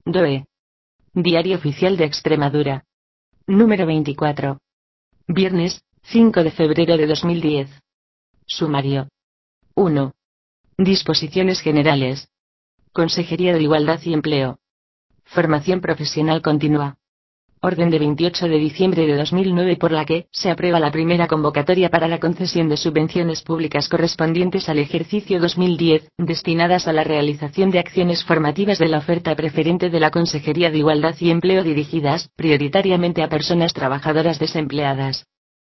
DOE. Diario Oficial de Extremadura. Número 24. Viernes, 5 de febrero de 2010. Sumario. 1. Disposiciones generales. Consejería de Igualdad y Empleo. Formación profesional continua. Orden de 28 de diciembre de 2009 por la que se aprueba la primera convocatoria para la concesión de subvenciones públicas correspondientes al ejercicio 2010, destinadas a la realización de acciones formativas de la oferta preferente de la Consejería de Igualdad y Empleo dirigidas, prioritariamente a personas trabajadoras desempleadas.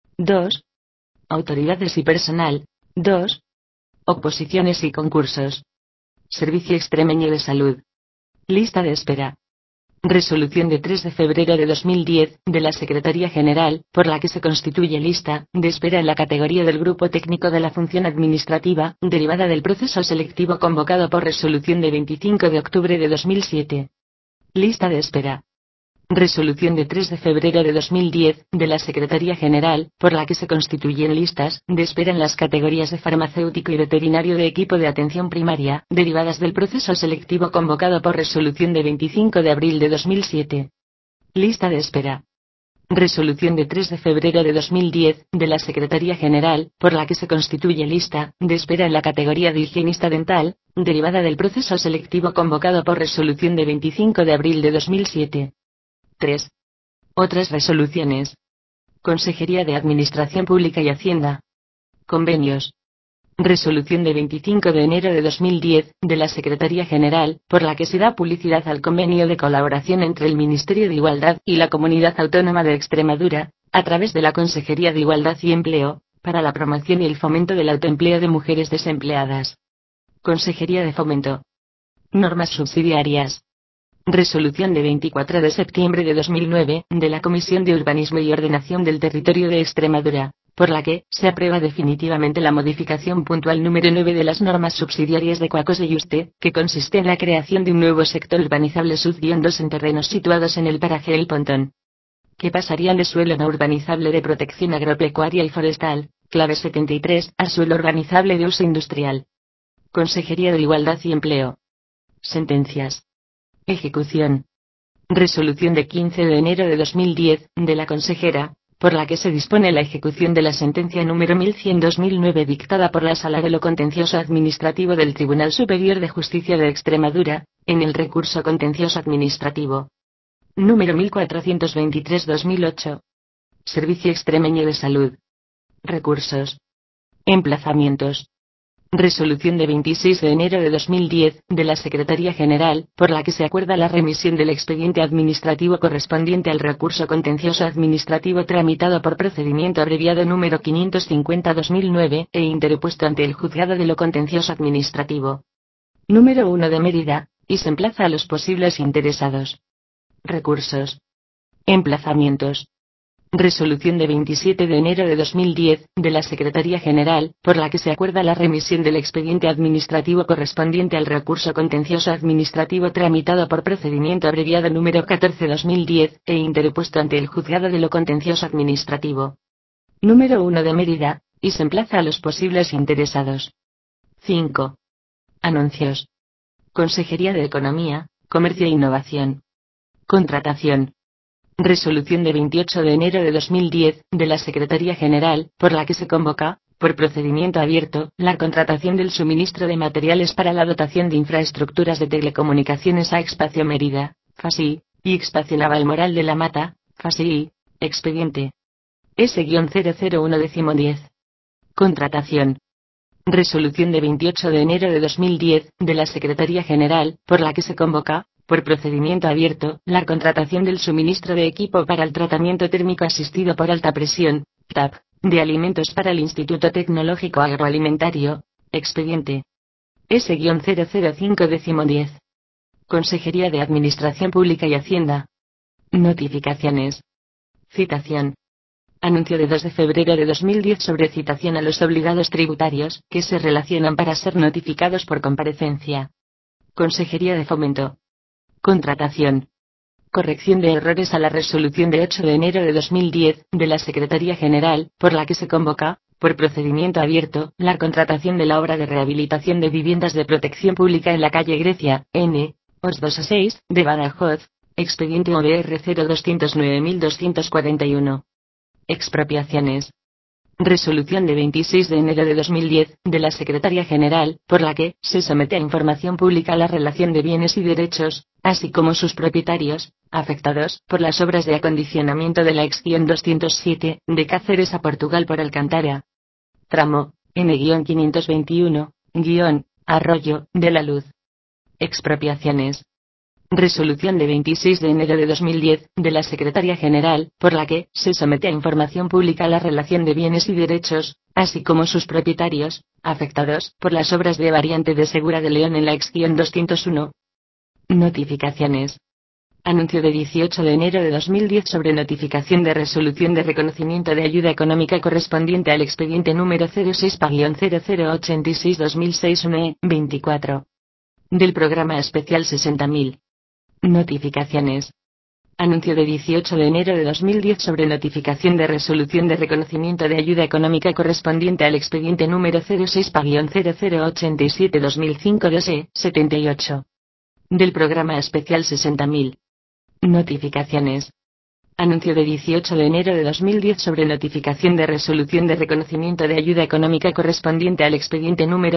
2. Autoridades y personal. 2. Oposiciones y concursos. Servicio Extremeño de Salud. Lista de espera. Resolución de 3 de febrero de 2010, de la Secretaría General, por la que se constituye lista de espera en la categoría del Grupo Técnico de la Función Administrativa, derivada del proceso selectivo convocado por resolución de 25 de octubre de 2007. Lista de espera. Resolución de 3 de febrero de 2010, de la Secretaría General, por la que se constituyen listas de espera en las categorías de farmacéutico y veterinario de equipo de atención primaria, derivadas del proceso selectivo convocado por resolución de 25 de abril de 2007. Lista de espera. Resolución de 3 de febrero de 2010, de la Secretaría General, por la que se constituye lista de espera en la categoría de higienista dental, derivada del proceso selectivo convocado por resolución de 25 de abril de 2007. 3. Otras resoluciones. Consejería de Administración Pública y Hacienda. Convenios. Resolución de 25 de enero de 2010, de la Secretaría General, por la que se da publicidad al convenio de colaboración entre el Ministerio de Igualdad y la Comunidad Autónoma de Extremadura, a través de la Consejería de Igualdad y Empleo, para la promoción y el fomento del autoempleo de mujeres desempleadas. Consejería de Fomento. Normas subsidiarias. Resolución de 24 de septiembre de 2009, de la Comisión de Urbanismo y Ordenación del Territorio de Extremadura, por la que se aprueba definitivamente la modificación puntual número 9 de las normas subsidiarias de Quacos de Yuste, que consiste en la creación de un nuevo sector urbanizable sub-2 en terrenos situados en el paraje El Pontón, que pasarían de suelo no urbanizable de protección agropecuaria y forestal, clave 73, a suelo urbanizable de uso industrial. Consejería de Igualdad y Empleo. Sentencias. Ejecución. Resolución de 15 de enero de 2010, de la consejera, por la que se dispone la ejecución de la sentencia número 1100/2009 dictada por la Sala de lo Contencioso Administrativo del Tribunal Superior de Justicia de Extremadura, en el recurso contencioso administrativo. Número 1423/2008. Servicio Extremeño de Salud. Recursos. Emplazamientos. Resolución de 26 de enero de 2010, de la Secretaría General, por la que se acuerda la remisión del expediente administrativo correspondiente al recurso contencioso administrativo tramitado por procedimiento abreviado número 550/2009 e interpuesto ante el Juzgado de lo Contencioso Administrativo. Número 1 de Mérida, y se emplaza a los posibles interesados. Recursos. Emplazamientos. Resolución de 27 de enero de 2010, de la Secretaría General, por la que se acuerda la remisión del expediente administrativo correspondiente al recurso contencioso administrativo tramitado por procedimiento abreviado número 14/2010, e interpuesto ante el Juzgado de lo Contencioso Administrativo. Número 1 de Mérida, y se emplaza a los posibles interesados. 5. Anuncios. Consejería de Economía, Comercio e Innovación. Contratación. Resolución de 28 de enero de 2010, de la Secretaría General, por la que se convoca, por procedimiento abierto, la contratación del suministro de materiales para la dotación de infraestructuras de telecomunicaciones a Expacio Mérida, FASI, y Expacio Naval Moral de la Mata, FASI, expediente S-001-10. Contratación. Resolución de 28 de enero de 2010, de la Secretaría General, por la que se convoca, por procedimiento abierto, la contratación del suministro de equipo para el tratamiento térmico asistido por alta presión, TAP, de alimentos para el Instituto Tecnológico Agroalimentario, expediente S-005-10. Consejería de Administración Pública y Hacienda. Notificaciones. Citación. Anuncio de 2 de febrero de 2010 sobre citación a los obligados tributarios, que se relacionan para ser notificados por comparecencia. Consejería de Fomento. Contratación. Corrección de errores a la resolución de 8 de enero de 2010, de la Secretaría General, por la que se convoca, por procedimiento abierto, la contratación de la obra de rehabilitación de viviendas de protección pública en la calle Grecia, N, OS 2 a 6, de Badajoz, expediente OBR 0209241. Expropiaciones. Resolución de 26 de enero de 2010, de la Secretaría General, por la que se somete a información pública la relación de bienes y derechos, así como sus propietarios, afectados por las obras de acondicionamiento de la Ex-207, de Cáceres a Portugal por Alcántara. Tramo, N-521, Arroyo de la Luz. Expropiaciones. Resolución de 26 de enero de 2010, de la Secretaría General, por la que se somete a información pública la relación de bienes y derechos, así como sus propietarios, afectados por las obras de variante de Segura de León en la Ex-201. Notificaciones. Anuncio de 18 de enero de 2010 sobre notificación de resolución de reconocimiento de ayuda económica correspondiente al expediente número 06-0086-2006 24. Del programa especial 60.000. Notificaciones. Anuncio de 18 de enero de 2010 sobre notificación de resolución de reconocimiento de ayuda económica correspondiente al expediente número 06-0087-2005 78. Del programa especial 60.000. Notificaciones. Anuncio de 18 de enero de 2010 sobre notificación de resolución de reconocimiento de ayuda económica correspondiente al expediente número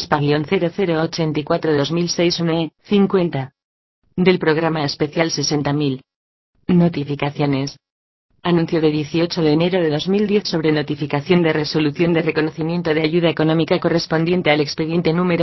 06-0084-2006 50. Del programa especial 60.000. Notificaciones. Anuncio de 18 de enero de 2010 sobre notificación de resolución de reconocimiento de ayuda económica correspondiente al expediente número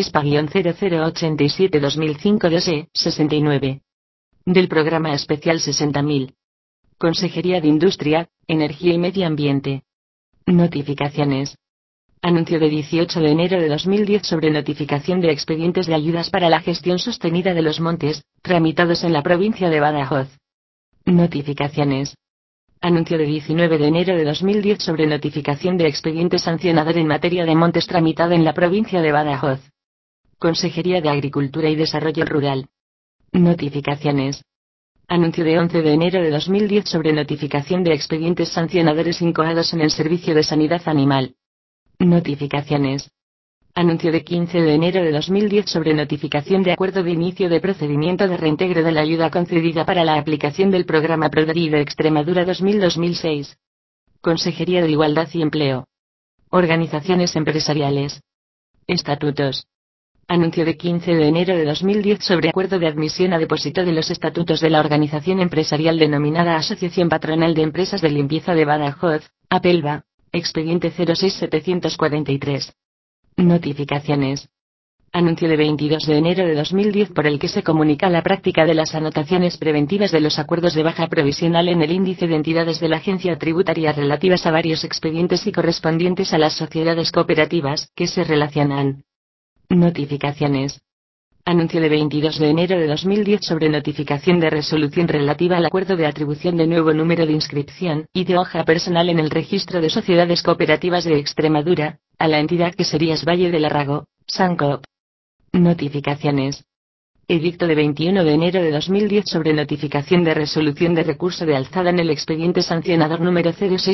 06-0087-2005 69. Del programa especial 60.000. Consejería de Industria, Energía y Medio Ambiente. Notificaciones. Anuncio de 18 de enero de 2010 sobre notificación de expedientes de ayudas para la gestión sostenida de los montes, tramitados en la provincia de Badajoz. Notificaciones. Anuncio de 19 de enero de 2010 sobre notificación de expediente sancionador en materia de montes tramitado en la provincia de Badajoz. Consejería de Agricultura y Desarrollo Rural. Notificaciones. Anuncio de 11 de enero de 2010 sobre notificación de expedientes sancionadores incoados en el Servicio de Sanidad Animal. Notificaciones. Anuncio de 15 de enero de 2010 sobre notificación de acuerdo de inicio de procedimiento de reintegro de la ayuda concedida para la aplicación del programa PRODERI de Extremadura 2000-2006. Consejería de Igualdad y Empleo. Organizaciones empresariales. Estatutos. Anuncio de 15 de enero de 2010 sobre acuerdo de admisión a depósito de los estatutos de la organización empresarial denominada Asociación Patronal de Empresas de Limpieza de Badajoz, APELBA, expediente 06743. Notificaciones. Anuncio de 22 de enero de 2010 por el que se comunica la práctica de las anotaciones preventivas de los acuerdos de baja provisional en el índice de entidades de la agencia tributaria relativas a varios expedientes y correspondientes a las sociedades cooperativas que se relacionan. Notificaciones. Anuncio de 22 de enero de 2010 sobre notificación de resolución relativa al acuerdo de atribución de nuevo número de inscripción y de hoja personal en el registro de sociedades cooperativas de Extremadura, a la entidad que sería Valle de Larrago, SANCOP. Notificaciones. Edicto de 21 de enero de 2010 sobre notificación de resolución de recurso de alzada en el expediente sancionador número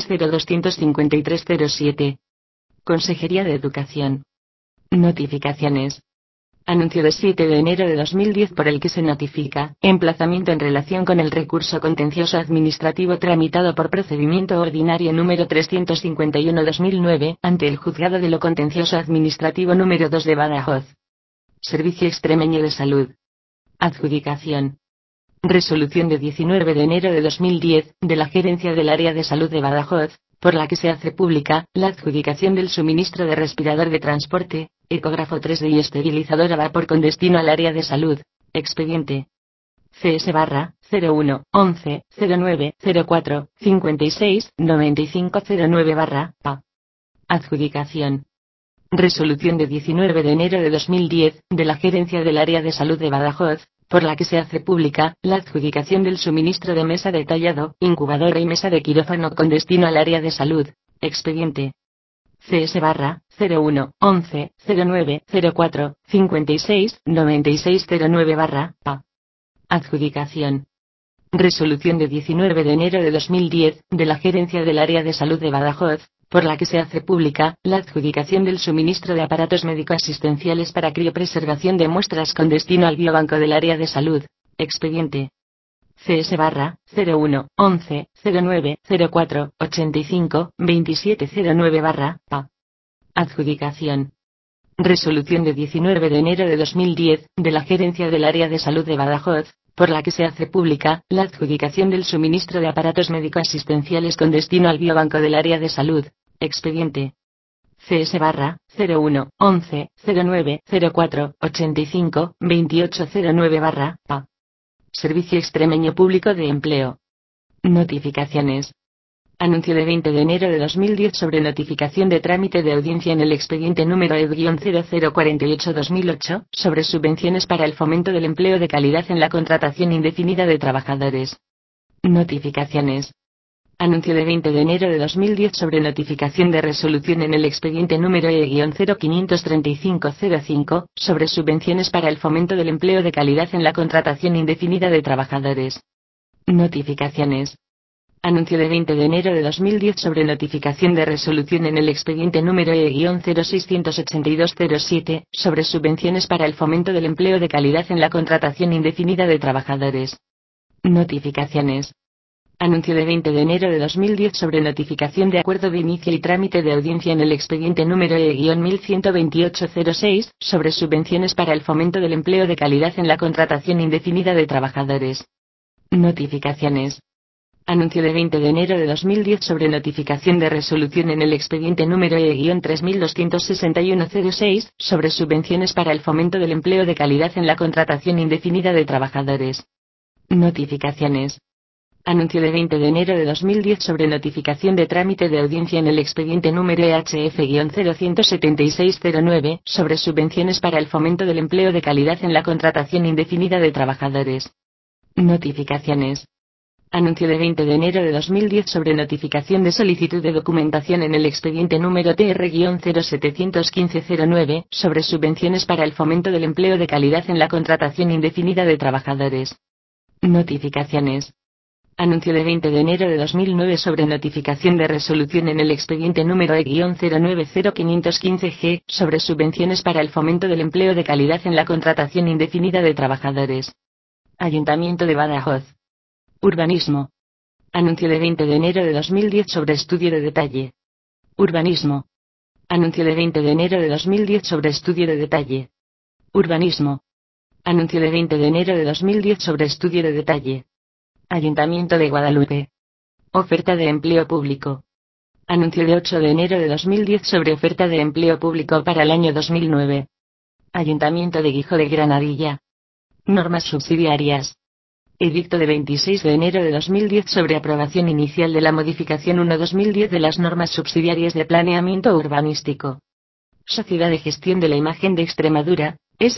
06025307. Consejería de Educación. Notificaciones. Anuncio de 7 de enero de 2010 por el que se notifica emplazamiento en relación con el recurso contencioso administrativo tramitado por procedimiento ordinario número 351/2009 ante el Juzgado de lo Contencioso Administrativo número 2 de Badajoz. Servicio Extremeño de Salud. Adjudicación. Resolución de 19 de enero de 2010 de la Gerencia del Área de Salud de Badajoz, por la que se hace pública la adjudicación del suministro de respirador de transporte, ecógrafo 3D y esterilizador a vapor con destino al área de salud. Expediente CS-11-09-04-56-9509-PA. Adjudicación. Resolución de 19 de enero de 2010 de la Gerencia del Área de Salud de Badajoz, por la que se hace pública la adjudicación del suministro de mesa de tallado, incubadora y mesa de quirófano con destino al área de salud. Expediente CS-11-09-04-56-9609-PA. Adjudicación. Resolución de 19 de enero de 2010 de la Gerencia del Área de Salud de Badajoz, por la que se hace pública la adjudicación del suministro de aparatos médico-asistenciales para criopreservación de muestras con destino al biobanco del área de salud. Expediente CS-11-09-04-85-2709-PA. Adjudicación. Resolución de 19 de enero de 2010, de la Gerencia del Área de Salud de Badajoz, por la que se hace pública la adjudicación del suministro de aparatos médico-asistenciales con destino al biobanco del área de salud. Expediente CS-11-09-04-85-2809-PA. Servicio Extremeño Público de Empleo. Notificaciones. Anuncio de 20 de enero de 2010 sobre notificación de trámite de audiencia en el expediente número E-0048-2008, sobre subvenciones para el fomento del empleo de calidad en la contratación indefinida de trabajadores. Notificaciones. Anuncio de 20 de enero de 2010 sobre notificación de resolución en el expediente número E-053505, sobre subvenciones para el fomento del empleo de calidad en la contratación indefinida de trabajadores. Notificaciones. Anuncio de 20 de enero de 2010 sobre notificación de resolución en el expediente número E-068207, sobre subvenciones para el fomento del empleo de calidad en la contratación indefinida de trabajadores. Notificaciones. Anuncio de 20 de enero de 2010 sobre notificación de acuerdo de inicio y trámite de audiencia en el expediente número E-112806, sobre subvenciones para el fomento del empleo de calidad en la contratación indefinida de trabajadores. Notificaciones. Anuncio de 20 de enero de 2010 sobre notificación de resolución en el expediente número E-326106, sobre subvenciones para el fomento del empleo de calidad en la contratación indefinida de trabajadores. Notificaciones. Anuncio de 20 de enero de 2010 sobre notificación de trámite de audiencia en el expediente número EHF-017609, sobre subvenciones para el fomento del empleo de calidad en la contratación indefinida de trabajadores. Notificaciones. Anuncio de 20 de enero de 2010 sobre notificación de solicitud de documentación en el expediente número TR-071509, sobre subvenciones para el fomento del empleo de calidad en la contratación indefinida de trabajadores. Notificaciones. Anuncio de 20 de enero de 2009 sobre notificación de resolución en el expediente número E-090515G, sobre subvenciones para el fomento del empleo de calidad en la contratación indefinida de trabajadores. Ayuntamiento de Badajoz. Urbanismo. Anuncio de 20 de enero de 2010 sobre estudio de detalle. Urbanismo. Anuncio de 20 de enero de 2010 sobre estudio de detalle. Urbanismo. Anuncio de 20 de enero de 2010 sobre estudio de detalle. Ayuntamiento de Guadalupe. Oferta de empleo público. Anuncio de 8 de enero de 2010 sobre oferta de empleo público para el año 2009. Ayuntamiento de Guijo de Granadilla. Normas subsidiarias. Edicto de 26 de enero de 2010 sobre aprobación inicial de la modificación 1/2010 de las normas subsidiarias de planeamiento urbanístico. Sociedad de Gestión de la Imagen de Extremadura,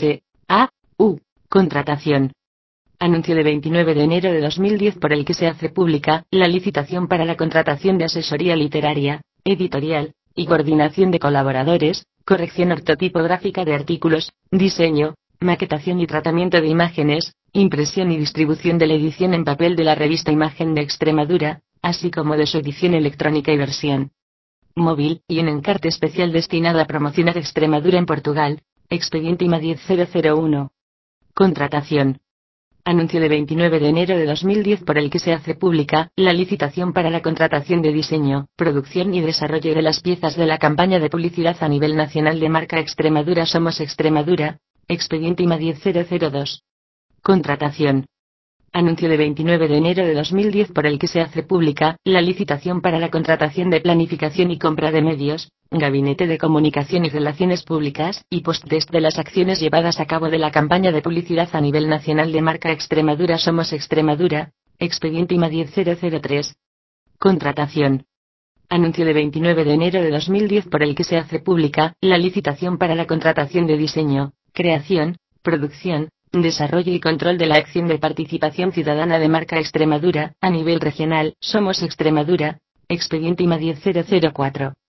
S.A.U. Contratación. Anuncio de 29 de enero de 2010 por el que se hace pública la licitación para la contratación de asesoría literaria, editorial, y coordinación de colaboradores, corrección ortotipográfica de artículos, diseño, maquetación y tratamiento de imágenes, impresión y distribución de la edición en papel de la revista Imagen de Extremadura, así como de su edición electrónica y versión móvil, y un encarte especial destinado a promocionar Extremadura en Portugal, expediente IMA 10001. Contratación. Anuncio de 29 de enero de 2010 por el que se hace pública la licitación para la contratación de diseño, producción y desarrollo de las piezas de la campaña de publicidad a nivel nacional de marca Extremadura Somos Extremadura, expediente IMA 10002. Contratación. Anuncio de 29 de enero de 2010 por el que se hace pública la licitación para la contratación de planificación y compra de medios, Gabinete de Comunicación y Relaciones Públicas, y post-test de las acciones llevadas a cabo de la campaña de publicidad a nivel nacional de marca Extremadura Somos Extremadura, expediente IMA 10003. Contratación. Anuncio de 29 de enero de 2010 por el que se hace pública la licitación para la contratación de diseño, creación, producción, desarrollo y control de la acción de participación ciudadana de marca Extremadura, a nivel regional, Somos Extremadura, expediente IMA 10004.